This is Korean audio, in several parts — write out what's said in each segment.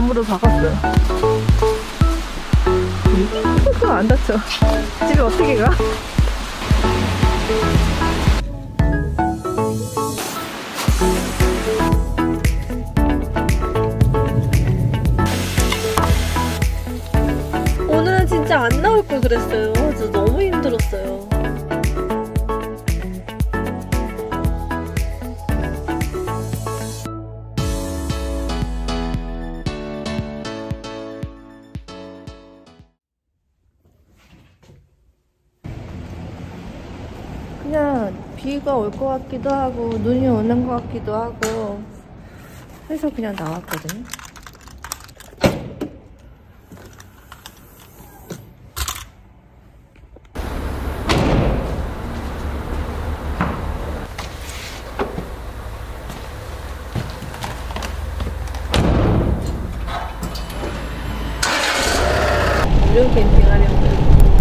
나무를 박았어요. 안 다쳐. 집에 어떻게 가? 오늘은 진짜 안 나올 걸 그랬어요. 진짜 너무 힘들었어요. 그냥 비가 올 것 같기도 하고 눈이 오는 것 같기도 하고 해서 그냥 나왔거든요. 무료 캠핑하려고요.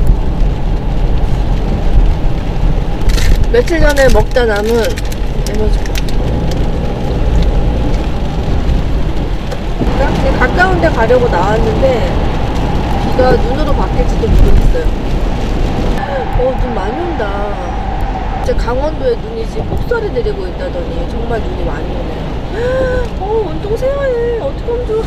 며칠 전에 먹다 남은 에너지 그냥 가까운 데 가려고 나왔는데 비가 눈으로 바뀔지도 모르겠어요. 눈 많이 온다. 이제 강원도에 눈이 지금 폭설이 내리고 있다더니 정말 눈이 많이 오네요. 온통 새하얘. 어떻게 하면 좋아.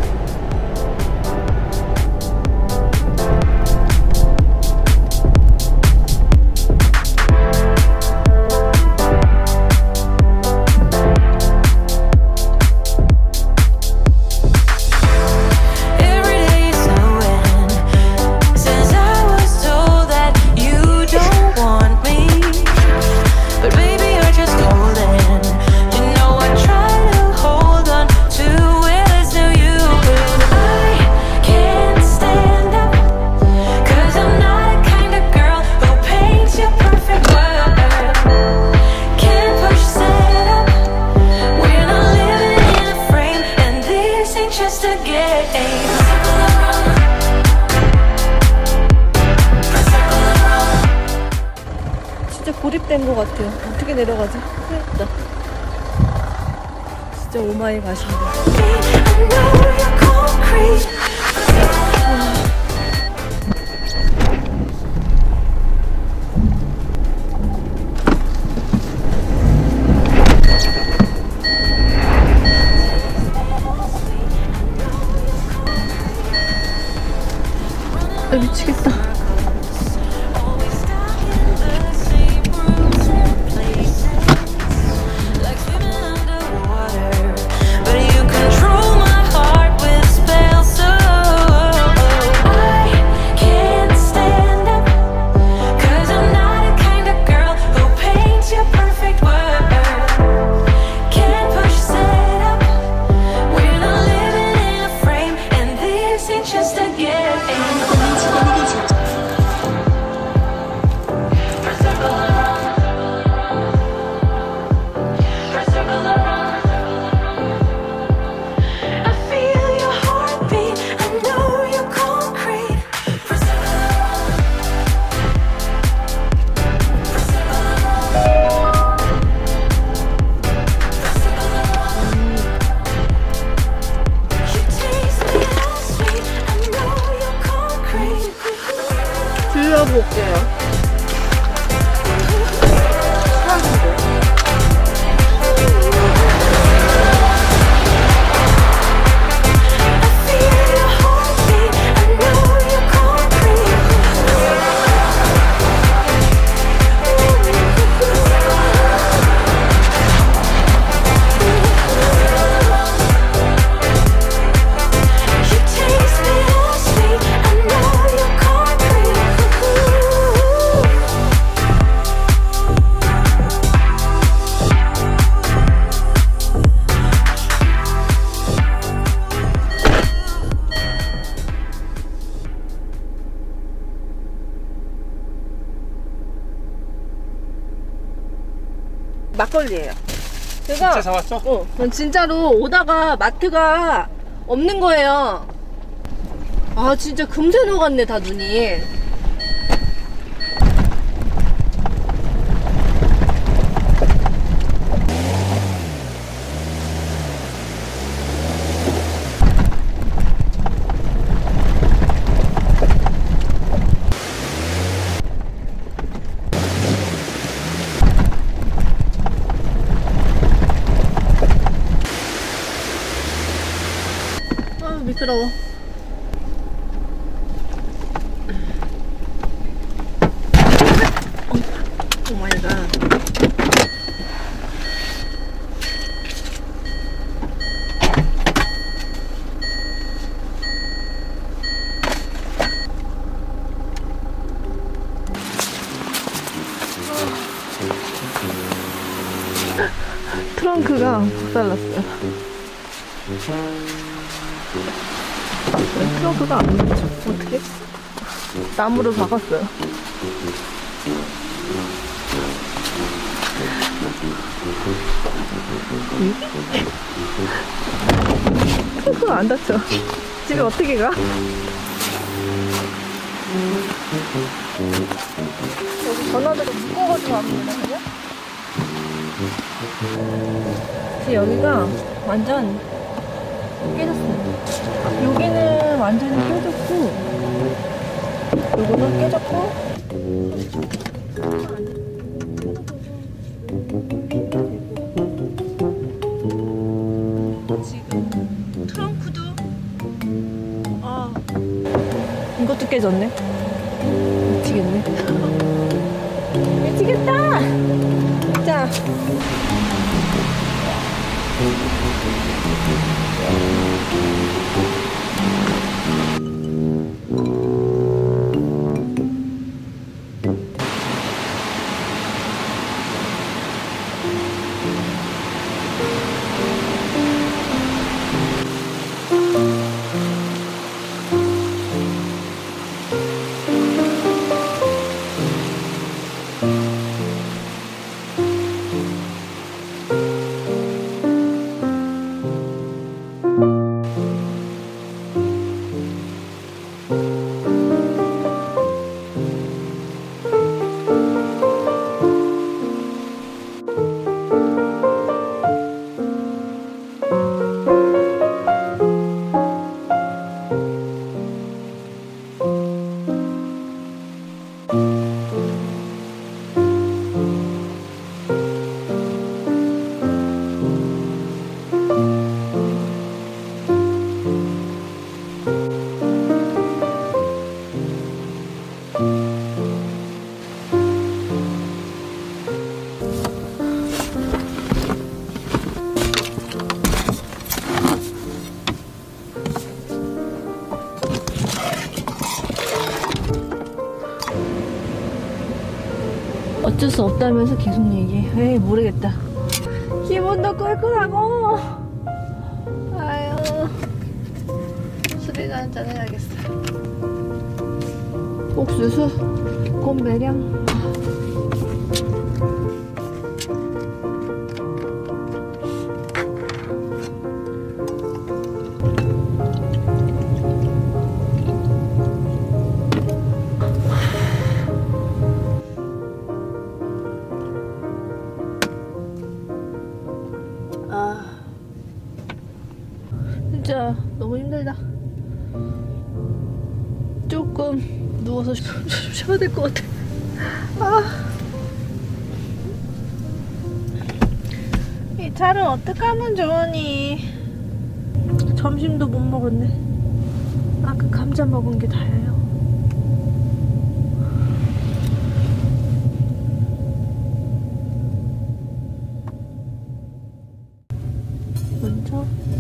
진짜 고립된 것 같아요. 어떻게 내려가지? 큰일났다. 진짜 오마이 갓입니다. 미치겠다. 둘러볼게요. 막걸리예요. 제가 진짜 사왔어? 난 진짜로 오다가 마트가 없는 거예요. 아 진짜 금세 녹았네 다 눈이. 무서워. 오 마이 갓. 트렁크가 박살났어요. 트렁크가 안 맞죠? 어떻게? 나무를 박았어요. 트렁크가 안 닫혀. 집에 어떻게 가? 여기 전화대가 묶어가지고 안 보이나 그냥? 여기가 완전 깨졌어요. 여기는 완전히 깨졌고, 요거는 깨졌고, 지금 트렁크도 이것도 깨졌네. 미치겠네. 미치겠다. 자. 어쩔 수 없다면서 계속 얘기해. 에이, 모르겠다. 기분도 꿀꿀하고. 아유, 술이나 한잔 해야겠어. 옥수수, 곰배량. 진짜 너무 힘들다. 조금 누워서 좀 쉬어야 될 것 같아. 이 차를 어떡하면 좋으니. 점심도 못 먹었네. 아까 감자 먹은 게 다예요. 먼저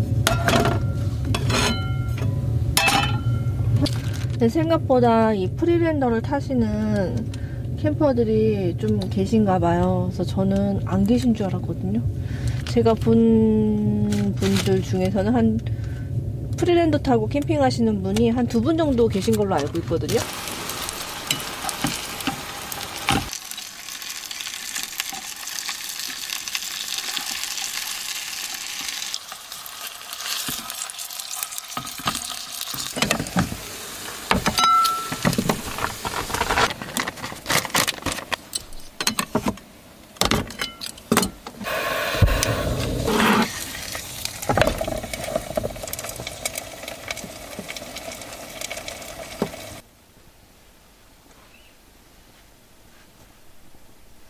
생각보다 이 프리랜더를 타시는 캠퍼들이 좀 계신가 봐요. 그래서 저는 안 계신 줄 알았거든요. 제가 본 분들 중에서는 한 프리랜더 타고 캠핑하시는 분이 한 2분 정도 계신 걸로 알고 있거든요.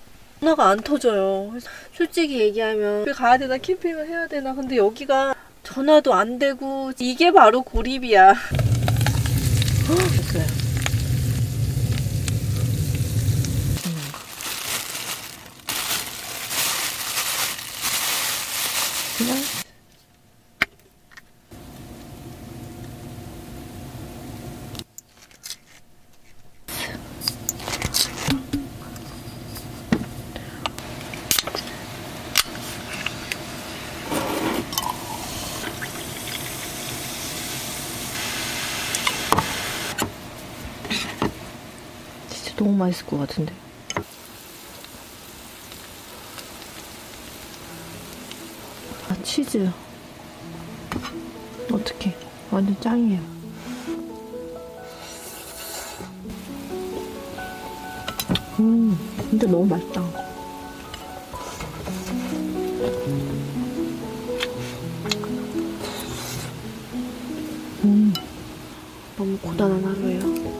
전화가 안 터져요. 솔직히 얘기하면 집에 가야 되나 캠핑을 해야 되나. 근데 여기가 전화도 안 되고. 이게 바로 고립이야. 됐어요. 그냥 진짜 너무 맛있을 것 같은데. 아, 치즈 어떡해, 완전 짱이에요. 진짜 너무 맛있다. 너무 고단한 하루예요.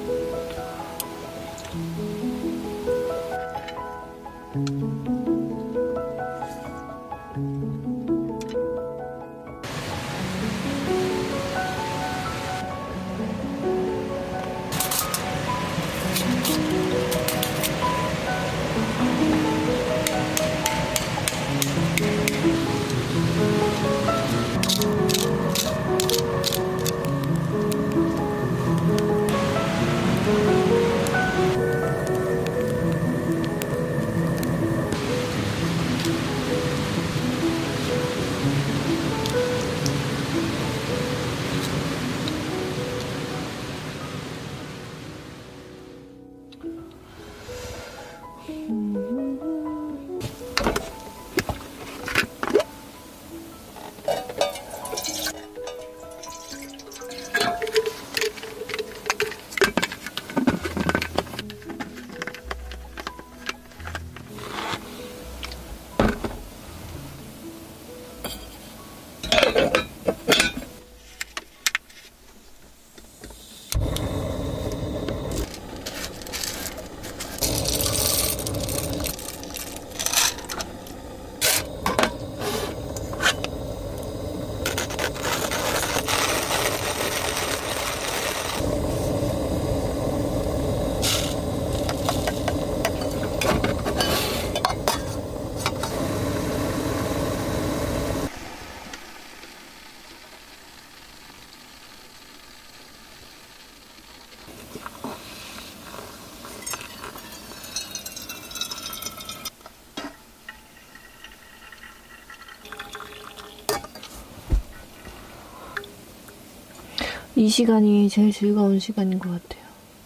이 시간이 제일 즐거운 시간인 것 같아요.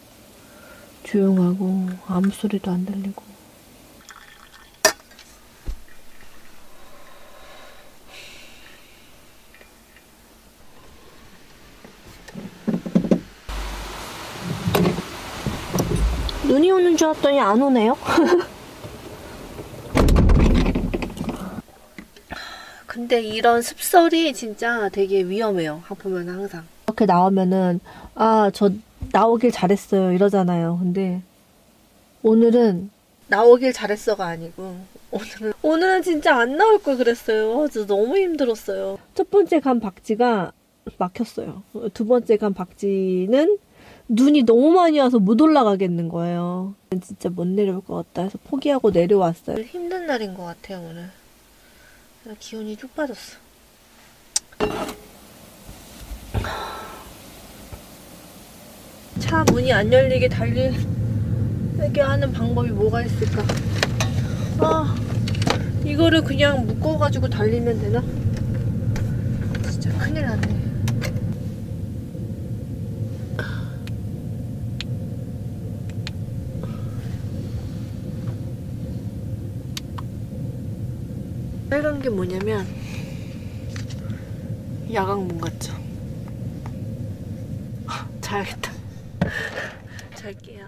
조용하고 아무 소리도 안 들리고. 눈이 오는 줄 알았더니 안 오네요. 근데 이런 습설이 진짜 되게 위험해요. 보면 항상 이렇게 나오면은 아, 저 나오길 잘했어요 이러잖아요. 근데 오늘은 나오길 잘했어가 아니고 오늘은 진짜 안 나올 걸 그랬어요. 진짜 너무 힘들었어요. 첫 번째 간 박쥐가 막혔어요. 두 번째 간 박쥐는 눈이 너무 많이 와서 못 올라가겠는 거예요. 진짜 못 내려올 것 같다 해서 포기하고 내려왔어요. 힘든 날인 것 같아요 오늘. 기운이 쭉 빠졌어. 차 문이 안 열리게 달리게 하는 방법이 뭐가 있을까? 아, 이거를 그냥 묶어가지고 달리면 되나? 진짜 큰일 났네. 빨간 게 뭐냐면 야광문 같죠? 자야겠다. 잘게요.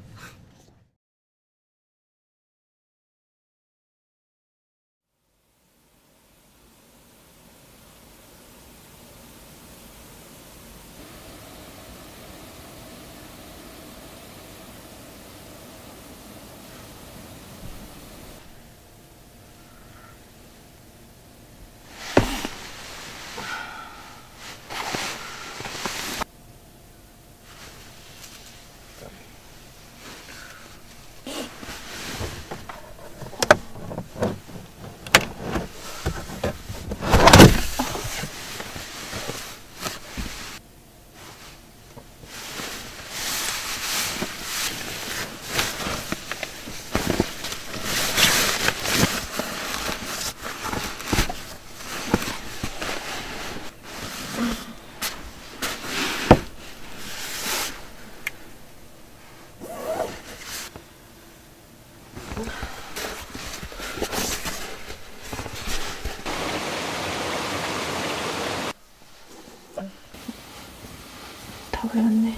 다 그렸네.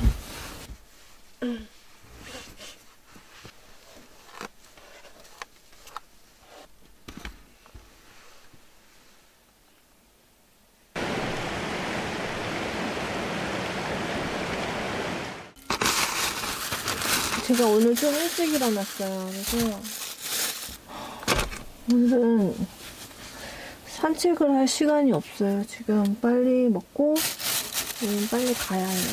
제가 오늘 좀 일찍 일어났어요. 그래서 오늘은 산책을 할 시간이 없어요. 지금 빨리 먹고 빨리 가야 해요.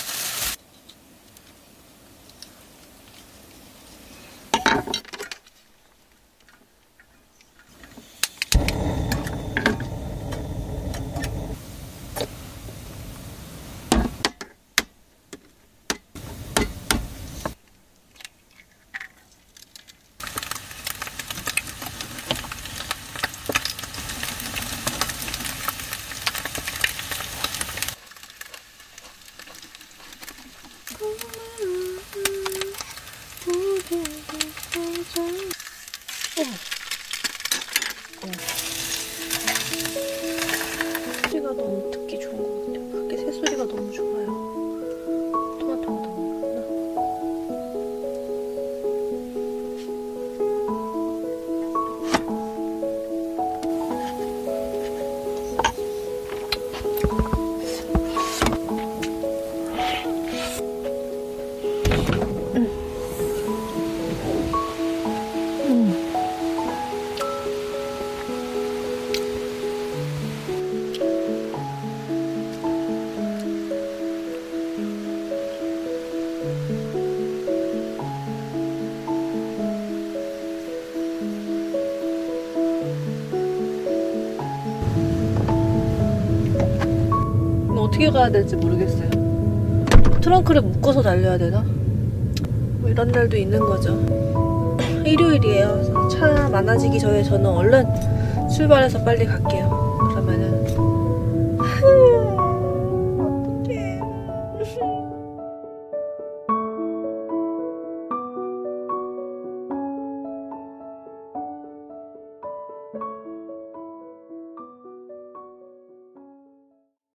소리가 너무 듣기 좋은 것 같아요. 밖에 새소리가 너무 좋아요. 토마토가 너무 많나? 어떻게 가야 될지 모르겠어요. 트렁크를 묶어서 달려야 되나? 뭐 이런 날도 있는 거죠. 일요일이에요. 차 많아지기 전에 저는 얼른 출발해서 빨리 갈게요. 그러면은